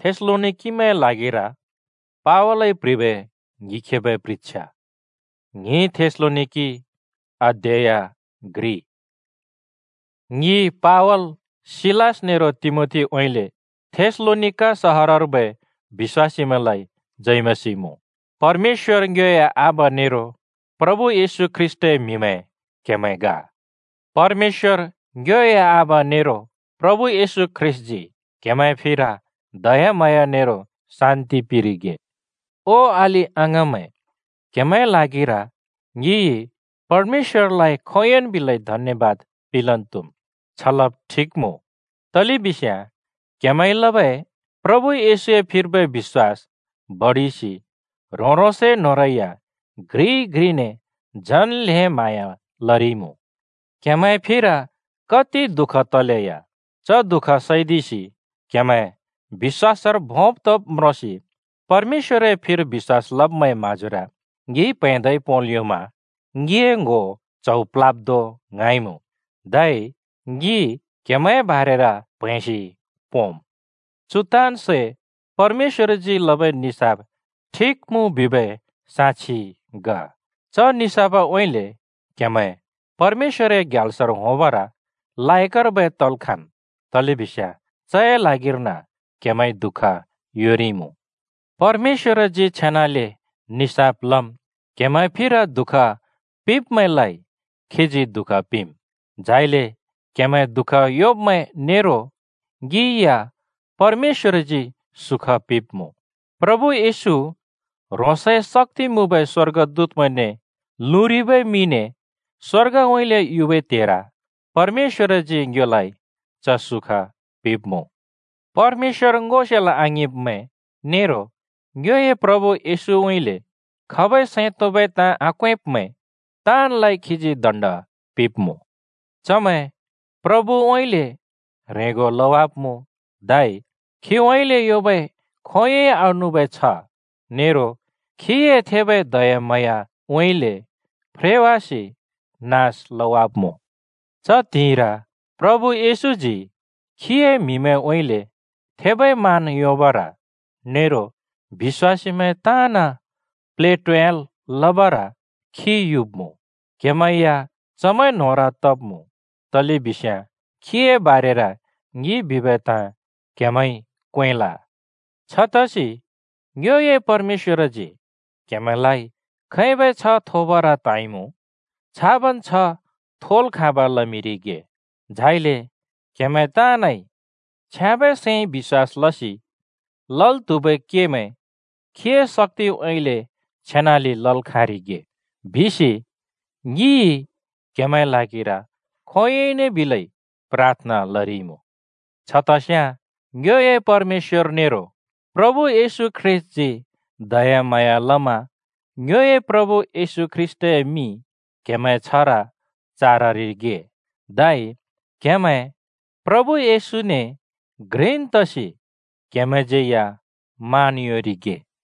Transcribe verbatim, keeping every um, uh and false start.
테슬로니키메 라기라 파월의 브리베 니케베 프리차 니 테슬로니키 अध्याय ग्री नी पावल सिलास नेरो तिमोथी ओइले थेसलोनिका सहरहरुबे विश्वासीमलाई जय मसीमु परमेश्वर गया आबा नेरो प्रभु येशू ख्रिस्टे मिमे केमेगा परमेश्वर गया आबा नेरो प्रभु येशू ख्रिस्टजी केमे फिरा दया माया नेरो शान्ति पिरिगे ओ आली आंगमे केमे लागिरा यी परमेश्वरलाई खोयन बिलाई धन्यवाद पिलन्तुम छलब ठिकमो तली बिस्या केमै लबे प्रभु येशू फिरबे विश्वास बढीसी रोरोसे नोरैया ग्री ग्रीने जन ले माया लरिमु केमै फिरा कति दुख तलेया च दुख सैदिसी केमै विश्वासर भोप तप म्रसी परमेश्वरे फिर विश्वास लबमै माजुरा गी पैदै पोलियोमा गिएंगो चौप्लाब्दो गाइमु दाई गी केमै भारेरा भैंसी पोम चुतान से परमेश्वर जी लबे निसाब ठीक मु बिबे साची गा च निसाबा ओइले केमै परमेश्वरे ग्यालसर होबरा लायकर बे तलखान तलिबिस्या चय लागिरना केमै दुखा योरिमु परमेश्वर जी छनाले निसाब लम केमै फिरा दुखा पिप में लाई खिजी दुखा पिम जाइले केमै दुख योब में नेरो गिया परमेश्वर जी सुख पिप मु प्रभु येशू रोसे शक्ति मुबे स्वर्गदूत मने लुरिबे मिने स्वर्ग ओइले युबे तेरा परमेश्वर जी ग्योलाई च सुख पिप मु परमेश्वर गोशेला आंगिब में नेरो ग्योए प्रभु येशू ओइले खबै सैतोबे ता आक्वेप में तान लाई खिजी दण्ड पिपमु चमै प्रभु ओइले रेगो लवापमु दाई खि ओइले योबे खोये आउनुबे छ नेरो खिए थेबे दयामया ओइले फ्रेवासी नास लवापमु च तिरा प्रभु येशू जी खिए मिमे ओइले थेबे मान योबरा नेरो विश्वासी में ताना प्लेटवेल लबरा खि युबमु केमैया चमै नोरा तपमु तली बिस्या खिए बारेरा गी बिबेता केमै क्वेला छतसी ग्योये परमेश्वर जी केमैलाई खैबे छ थोबरा ताइमु छाबन छ थोल खाबा लमिरिगे झाइले केमै तानै छ्याबे से विश्वास लसी लल तुबे केमै खिए शक्ति ओइले छेनाली लल खारिगे भिसी गी केमै लागिरा खोयने बिलै प्रार्थना लरिमु छतस्या ग्योये परमेश्वर नेरो प्रभु येशू ख्रिस्ट जी दया माया लमा ग्योये प्रभु येशू ख्रिस्ट मी केमै छरा चाररिगे दाई केमै प्रभु येशू ने ग्रेन तसी केमै जेया मानियोरिगे